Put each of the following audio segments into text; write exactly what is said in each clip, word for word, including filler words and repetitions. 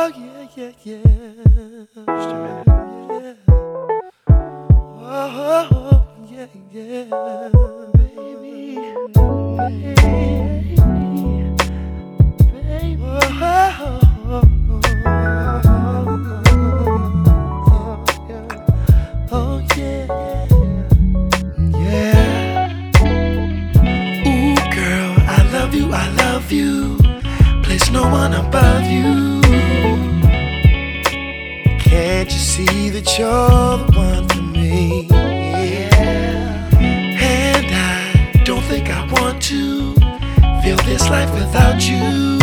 Oh yeah, yeah, yeah. Just a minute. Yeah. Oh, oh, yeah, yeah. Baby, baby, baby. Oh, oh, oh, oh, oh, yeah, yeah. Ooh, girl, I love you, I love you. Place no one above you. Can't you see that you're the one for me? Yeah. And I don't think I want to feel this life without you.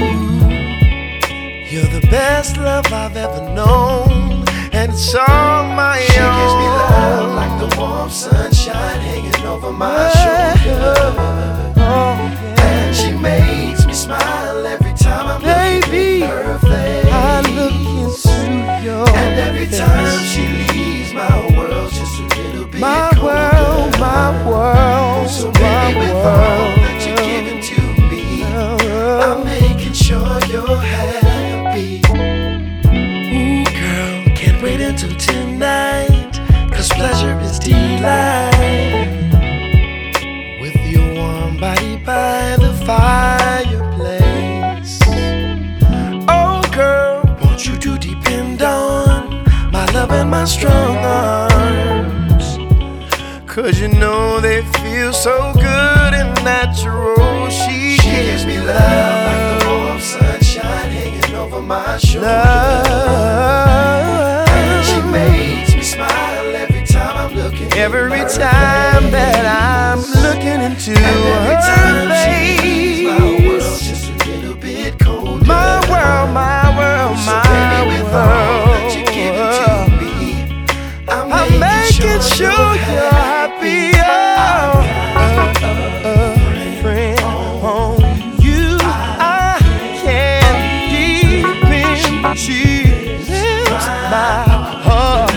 You're the best love I've ever known, and it's all my she own. She gives me love like the warm sunshine hanging over my shoulder. Oh, yeah. And she makes me smile every time I'm Baby, looking at her face. I look into your And every face. Time she leaves, my world's just a little bit my colder. World, my world, so baby, with world. All that you're giving to me, I'm making sure you're happy. Ooh, girl, can't wait until tonight, 'cause pleasure is delight. With your warm body by the fireplace. Oh girl, want you to depend on my love and my strong arms, 'cause you know they feel so good and natural. She, she gives me love like the warm sunshine hanging over my shoulder. Love. And she makes me smile every time I'm looking Every in time that I'm looking into her face. She leaves, my world's just a little bit colder. My world, my world, so my baby, with world. All that you're giving to me, I'm, I'm making, making sure, sure you're happy. Oh, uh, uh, uh, friend, on you I can depend. She lives my heart.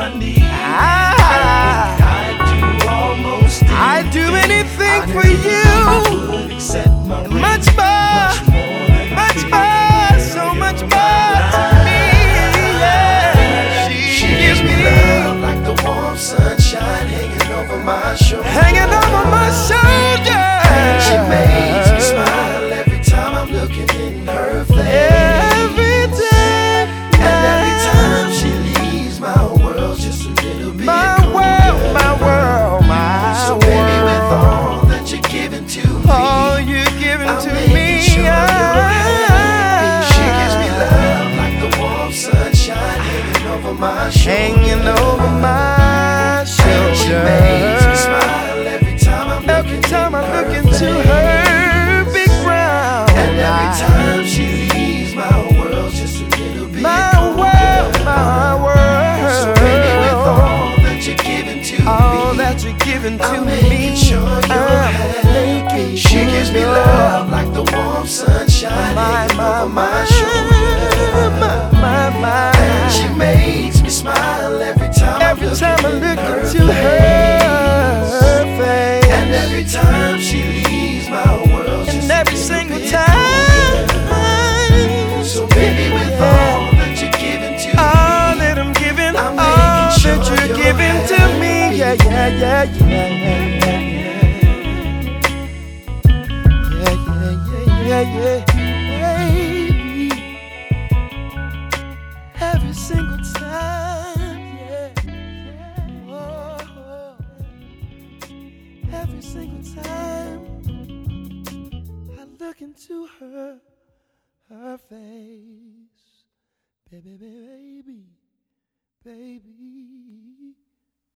I'd do anything for you, much more, much more, so much more to me. Yeah. She, she gives me love like the warm sunshine hanging over my shoulder. Hanging over my shoulder. And she makes me smile every time I'm looking in her face. Every time, and every time she leaves, my world's just a little bit my colder. World, my world, my so baby, world. With all that you're giving to me, all you're giving I'm to me, sure yeah. She gives me love like the warm sunshine hanging over my shoulder. Hanging over my shoulder. And she makes me smile every time I'm every looking, time I'm looking to her big brown. And every time she leaves, my world's just a little bit my colder. World, my world. So baby, with all that you're giving to all me, that you're giving to I'm me, sure you're happy. She gives me love like the warm sunshine my, hanging my, over my, my shoulder. My, my, my. And she makes me smile every time every I'm time I look her into her, her face. And every time she leaves, my world just and every single time. So baby, with yeah. all that you're giving to all me, that I'm giving, I'm all sure that you're, you're giving happy. To me, yeah, yeah, yeah, yeah, yeah, yeah, yeah, yeah, yeah, baby. Every single time, yeah, yeah. Oh, oh. Every single time I look into her, her face, baby, baby, baby.